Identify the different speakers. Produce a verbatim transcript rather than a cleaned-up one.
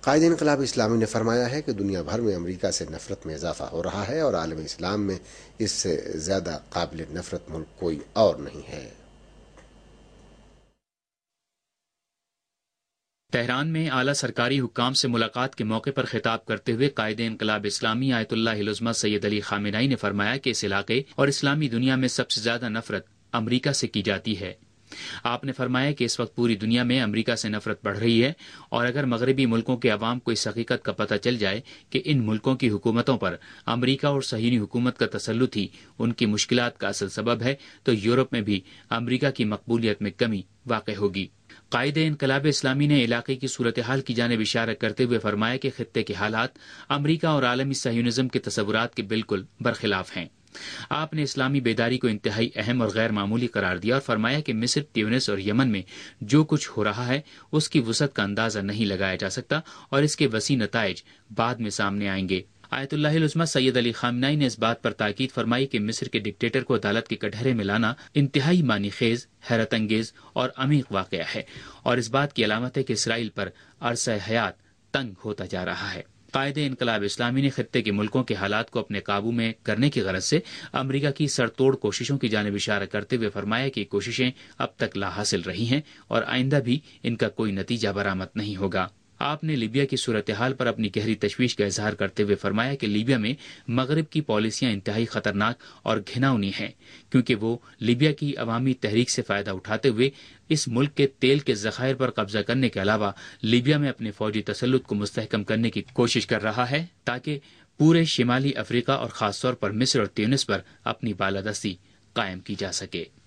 Speaker 1: قائد انقلاب اسلامی نے فرمایا ہے کہ دنیا بھر میں امریکہ سے نفرت میں اضافہ ہو رہا ہے اور عالم اسلام میں اس سے زیادہ قابل نفرت ملک کوئی اور نہیں ہے۔
Speaker 2: تہران میں اعلیٰ سرکاری حکام سے ملاقات کے موقع پر خطاب کرتے ہوئے قائد انقلاب اسلامی آیت اللہ العظمہ سید علی خامنہئی نے فرمایا کہ اس علاقے اور اسلامی دنیا میں سب سے زیادہ نفرت امریکہ سے کی جاتی ہے۔ آپ نے فرمایا کہ اس وقت پوری دنیا میں امریکہ سے نفرت بڑھ رہی ہے، اور اگر مغربی ملکوں کے عوام کو اس حقیقت کا پتہ چل جائے کہ ان ملکوں کی حکومتوں پر امریکہ اور صہیونی حکومت کا تسلط ہی ان کی مشکلات کا اصل سبب ہے، تو یورپ میں بھی امریکہ کی مقبولیت میں کمی واقع ہوگی۔ قائد انقلاب اسلامی نے علاقے کی صورتحال کی جانب اشارہ کرتے ہوئے فرمایا کہ خطے کے حالات امریکہ اور عالمی صہیونزم کے تصورات کے بالکل برخلاف ہیں۔ آپ نے اسلامی بیداری کو انتہائی اہم اور غیر معمولی قرار دیا اور فرمایا کہ مصر، تیونس اور یمن میں جو کچھ ہو رہا ہے اس کی وسعت کا اندازہ نہیں لگایا جا سکتا، اور اس کے وسیع نتائج بعد میں سامنے آئیں گے۔ آیت اللہ العظمہ سید علی خامنہئی نے اس بات پر تاکید فرمائی کہ مصر کے ڈکٹیٹر کو عدالت کے کٹہرے میں لانا انتہائی معنی خیز، حیرت انگیز اور عمیق واقعہ ہے، اور اس بات کی علامت ہے کہ اسرائیل پر عرصہ حیات تنگ ہوتا جا رہا ہے۔ قائد انقلاب اسلامی نے خطے کے ملکوں کے حالات کو اپنے قابو میں کرنے کی غرض سے امریکہ کی سر توڑ کوششوں کی جانب اشارہ کرتے ہوئے فرمایا کہ کوششیں اب تک لا حاصل رہی ہیں اور آئندہ بھی ان کا کوئی نتیجہ برآمد نہیں ہوگا۔ آپ نے لیبیا کی صورتحال پر اپنی گہری تشویش کا اظہار کرتے ہوئے فرمایا کہ لیبیا میں مغرب کی پالیسیاں انتہائی خطرناک اور گھناؤنی ہیں، کیونکہ وہ لیبیا کی عوامی تحریک سے فائدہ اٹھاتے ہوئے اس ملک کے تیل کے ذخائر پر قبضہ کرنے کے علاوہ لیبیا میں اپنے فوجی تسلط کو مستحکم کرنے کی کوشش کر رہا ہے، تاکہ پورے شمالی افریقہ اور خاص طور پر مصر اور تیونس پر اپنی بالادستی قائم کی جا سکے۔